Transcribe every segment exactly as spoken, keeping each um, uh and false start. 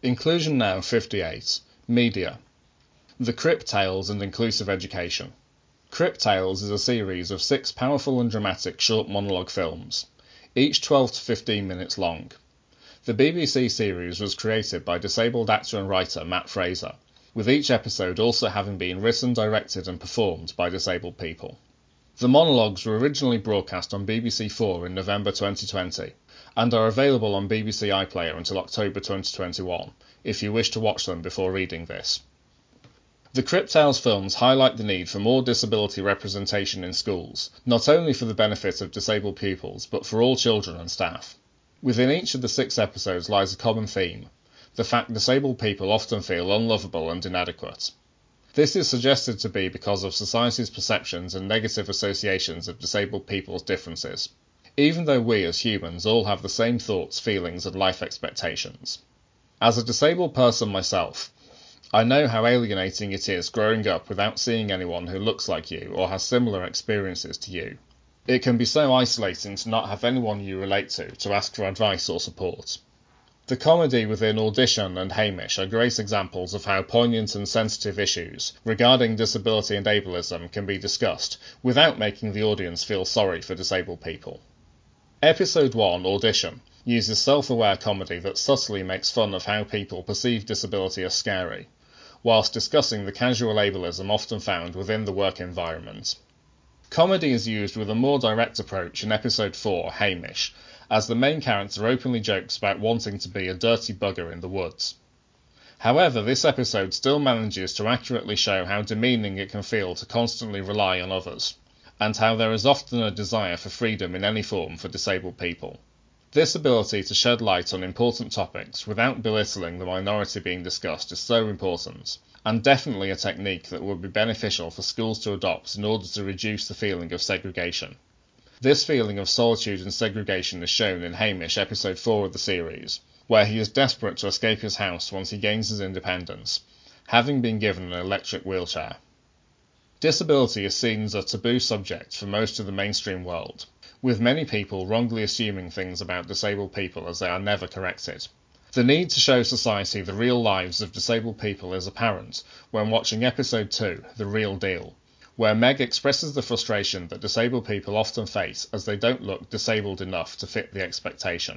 Inclusion Now fifty-eight. Media. The Crypt Tales and Inclusive Education. Crypt Tales is a series of six powerful and dramatic short monologue films, each twelve to fifteen minutes long. The B B C series was created by disabled actor and writer Matt Fraser, with each episode also having been written, directed and performed by disabled people. The monologues were originally broadcast on B B C four in November twenty twenty, and are available on B B C iPlayer until October twenty twenty-one, if you wish to watch them before reading this. The Crypt Tales films highlight the need for more disability representation in schools, not only for the benefit of disabled pupils, but for all children and staff. Within each of the six episodes lies a common theme: the fact disabled people often feel unlovable and inadequate. This is suggested to be because of society's perceptions and negative associations of disabled people's differences, even though we as humans all have the same thoughts, feelings and life expectations. As a disabled person myself, I know how alienating it is growing up without seeing anyone who looks like you or has similar experiences to you. It can be so isolating to not have anyone you relate to to ask for advice or support. The comedy within Audition and Hamish are great examples of how poignant and sensitive issues regarding disability and ableism can be discussed without making the audience feel sorry for disabled people. Episode one, Audition, uses self-aware comedy that subtly makes fun of how people perceive disability as scary, whilst discussing the casual ableism often found within the work environment. Comedy is used with a more direct approach in Episode four, Hamish, as the main character openly jokes about wanting to be a dirty bugger in the woods. However, this episode still manages to accurately show how demeaning it can feel to constantly rely on others, and how there is often a desire for freedom in any form for disabled people. This ability to shed light on important topics without belittling the minority being discussed is so important, and definitely a technique that would be beneficial for schools to adopt in order to reduce the feeling of segregation. This feeling of solitude and segregation is shown in Hamish, episode four of the series, where he is desperate to escape his house once he gains his independence, having been given an electric wheelchair. Disability is seen as a taboo subject for most of the mainstream world, with many people wrongly assuming things about disabled people as they are never corrected. The need to show society the real lives of disabled people is apparent when watching episode two, The Real Deal, where Meg expresses the frustration that disabled people often face as they don't look disabled enough to fit the expectation.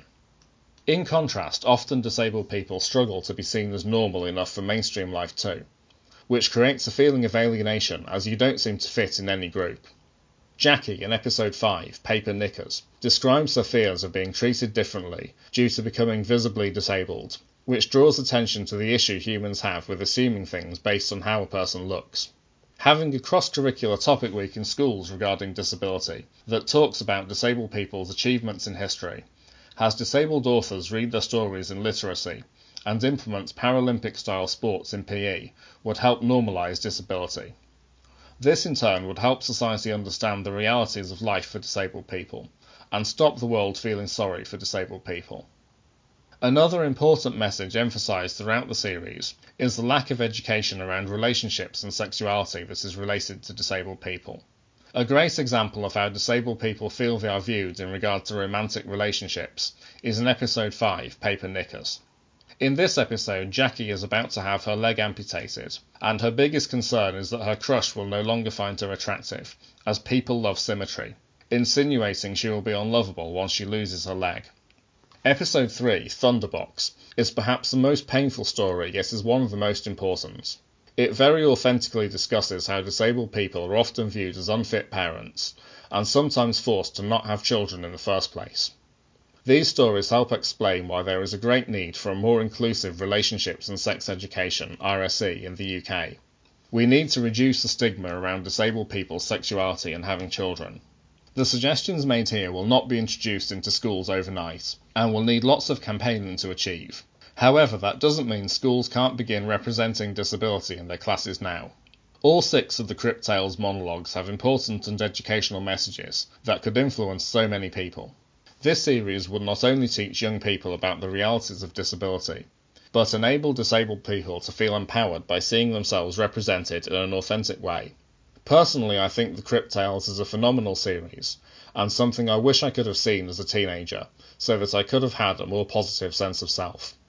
In contrast, often disabled people struggle to be seen as normal enough for mainstream life too, which creates a feeling of alienation as you don't seem to fit in any group. Jackie, in episode five, Paper Knickers, describes her fears of being treated differently due to becoming visibly disabled, which draws attention to the issue humans have with assuming things based on how a person looks. Having a cross-curricular topic week in schools regarding disability that talks about disabled people's achievements in history, has disabled authors read their stories in literacy, and implements Paralympic-style sports in P E would help normalise disability. This in turn would help society understand the realities of life for disabled people, and stop the world feeling sorry for disabled people. Another important message emphasised throughout the series is the lack of education around relationships and sexuality that is related to disabled people. A great example of how disabled people feel they are viewed in regard to romantic relationships is in episode five, Paper Knickers. In this episode, Jackie is about to have her leg amputated, and her biggest concern is that her crush will no longer find her attractive, as people love symmetry, insinuating she will be unlovable once she loses her leg. Episode three, Thunderbox, is perhaps the most painful story, yet is one of the most important. It very authentically discusses how disabled people are often viewed as unfit parents, and sometimes forced to not have children in the first place. These stories help explain why there is a great need for a more inclusive relationships and sex education, R S E, in the U K. We need to reduce the stigma around disabled people's sexuality and having children. The suggestions made here will not be introduced into schools overnight, and will need lots of campaigning to achieve. However, that doesn't mean schools can't begin representing disability in their classes now. All six of the Crypt Tales monologues have important and educational messages that could influence so many people. This series would not only teach young people about the realities of disability, but enable disabled people to feel empowered by seeing themselves represented in an authentic way. Personally, I think The Crypt Tales is a phenomenal series, and something I wish I could have seen as a teenager, so that I could have had a more positive sense of self.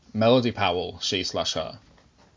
Melody Powell, she slash her.